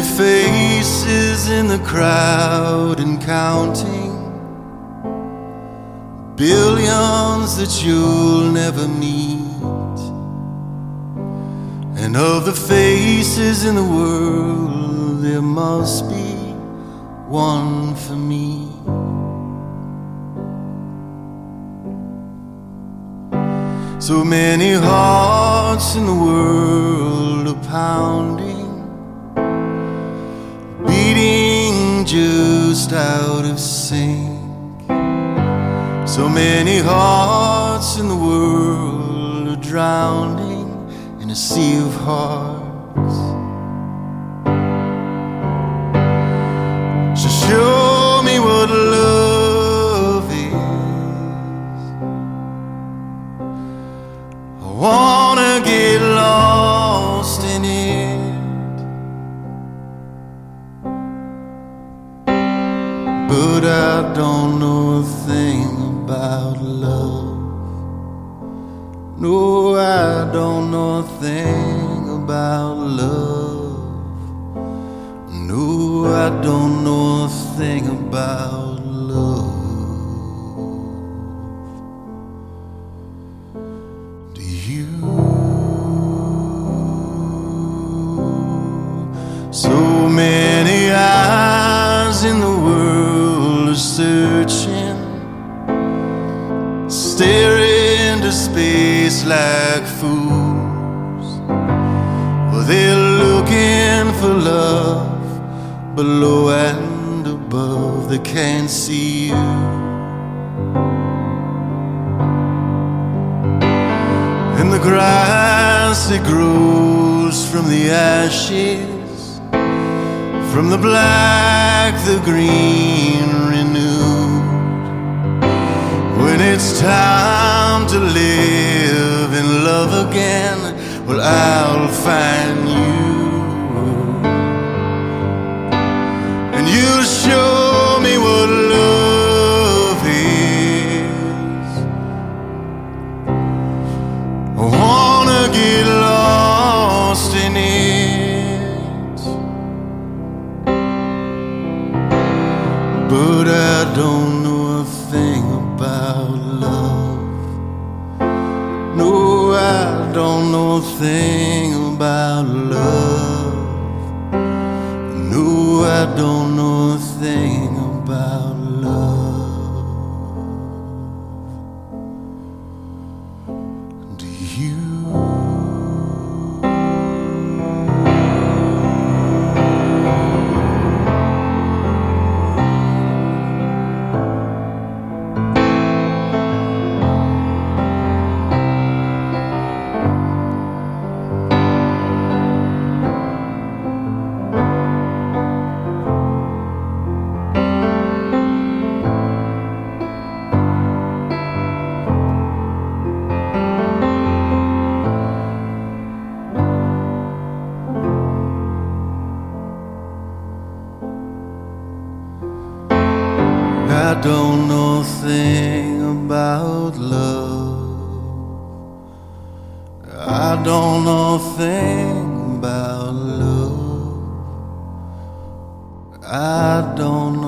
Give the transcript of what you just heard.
faces in the crowd and counting, billions that you'll never meet. And of the faces in the world, there must be one for me. So many hearts in the world are pounding, beating just out of sync. So many hearts in the world are drowning in a sea of hearts. So show me what love is. I wanna get lost in it, but I don't know a thing about love. No, I don't know a thing about love. No, I don't know a thing about love. Do you? So many eyes in the world are searching, staring into space like fools. Well, they're looking for love below and above. They can't see you. And the grass that grows from the ashes, from the black, the green renewed. When it's time to live and love again, well, I'll find you, and you'll show me what love is. I wanna get lost in it, but I don't know a thing about love. No, I don't know a thing about love. No, I don't know a thing about love. Do you? I don't know a thing about love. I don't know a thing about love. I don't